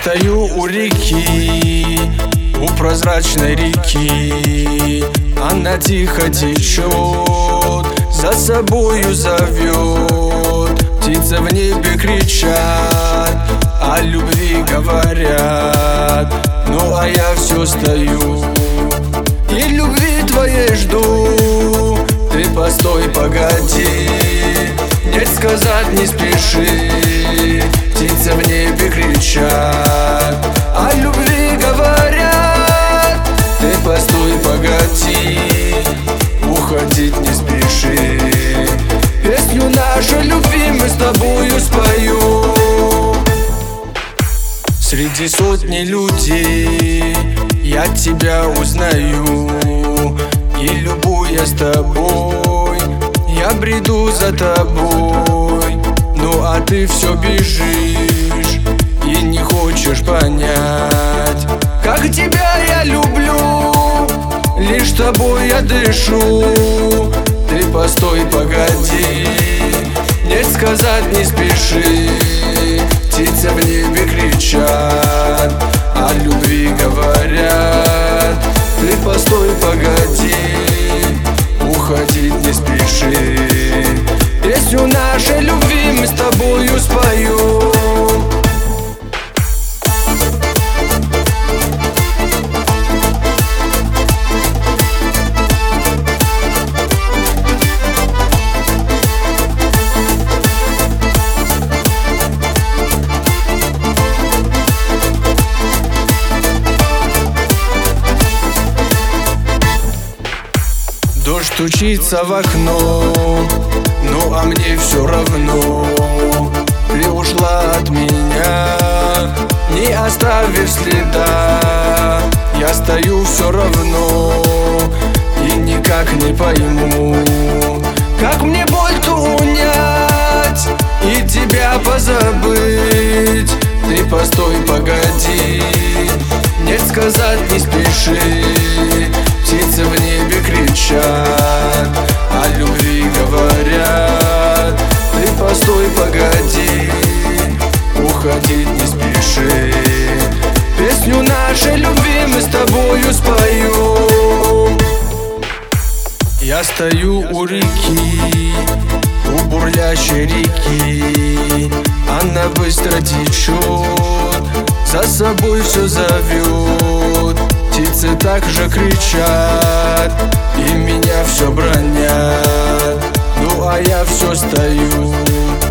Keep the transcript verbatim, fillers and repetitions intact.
стою у реки, у прозрачной реки. Она тихо течет, за собою зовет. Птицы в небе кричат, о любви говорят. Ну а я все стою и любви твоей жду. Ты постой, погоди, нет, сказать не спеши. Птицы в небе кричат, о любви говорят. Ты постой, погоди, уходить не спеши. Песню нашей любви мы с тобою спою. Среди сотни людей я тебя узнаю, и любуясь тобой, я бреду за тобой. Ну а ты все бежишь и не хочешь понять, как тебя я люблю, лишь тобой я дышу. Ты постой, погоди, нет, сказать не спеши. Птицы в небе кричат, о любви говорят. Ты постой, погоди, уходить не спеши. Песню нашей любви мы с тобою спою. Дождь стучится в окно, ну а мне все равно. Ты ушла от меня, не оставив следа. Я стою все равно и никак не пойму, как мне боль-то унять и тебя позабыть. Ты постой, погоди, нет, сказать не спеши. Птицы в небе кричат, о любви говорят. Ты постой, погоди, уходить не спеши. Песню нашей любви мы с тобою спою. Я стою у реки, у бурлящей реки. Она быстро течет, за собой все зовет. Птицы так же кричат и меня все бранят. Ну а я все стою